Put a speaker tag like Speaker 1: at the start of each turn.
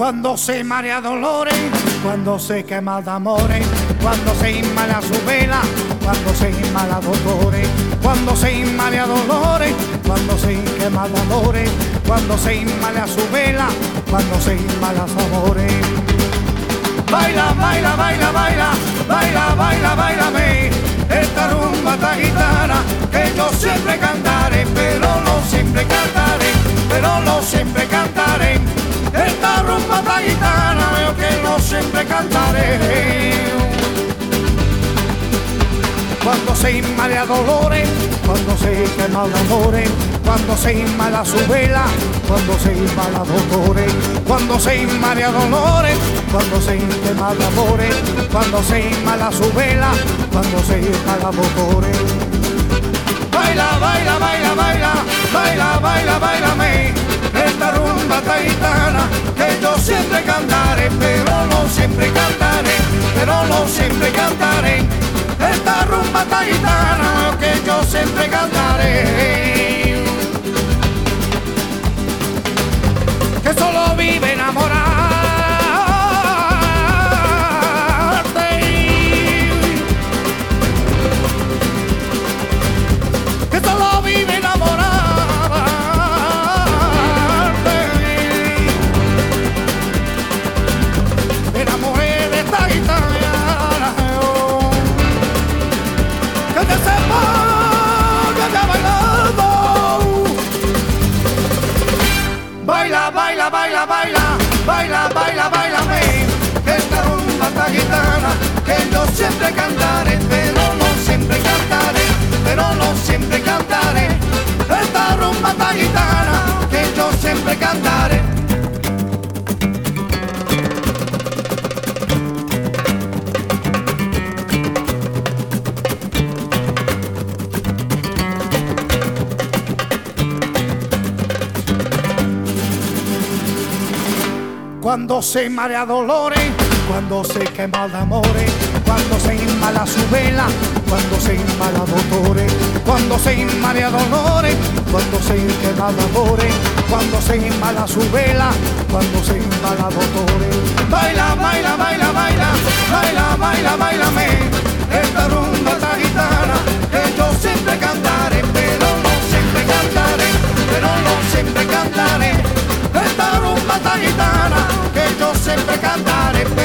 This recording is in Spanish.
Speaker 1: Cuando se marea dolores, cuando se quema de amores, cuando se inmala su vela, cuando se inmala dolores, cuando se inmala dolores, cuando se quema de amores, cuando se inmala su vela, cuando se inmala amores. Baila, baila, baila, baila, baila, baila, bailame esta rumba, esta gitana que yo siempre cantaré, pero no siempre cantaré, pero no siempre cantaré. Esta rumba, esta gitana yo que no siempre cantaré. Cuando se inmala dolores, cuando se quema de amores, cuando se inmala su vela, cuando se inmala dolores, cuando se inmala dolores, cuando se quema de amores, cuando se inmala su vela, cuando se inmala dolores. Baila, baila, baila, baila, baila, baila, bailame esta rumba, esta gitana que yo siempre cantaré, pero no siempre cantaré, pero no siempre cantaré. Esta rumba, esta gitana que yo siempre cantaré. Que solo vive enamorarte, que solo vive enamorarte. Me enamoré de esta gitana, que te sepa que te bailando. Baila, baila, baila, baila, baila, baila, bailame esta rumba, esta gitana que yo siempre cantaré, pero no siempre cantaré, pero no siempre cantaré. Esta rumba, esta gitana que yo siempre cantaré. Cuando se marea dolores, cuando se quema de amores, cuando se inmala su vela, cuando se inmala dolores, cuando se marea dolores, cuando se quema de amores, cuando se inmala su vela, cuando se inmala dolores. Baila, baila, baila, baila, baila, baila, bailame esta rumba, esta gitana que yo siempre cantaré, pero no siempre cantaré, pero no siempre cantaré. Esta rumba, esta gitana que yo siempre cantaré.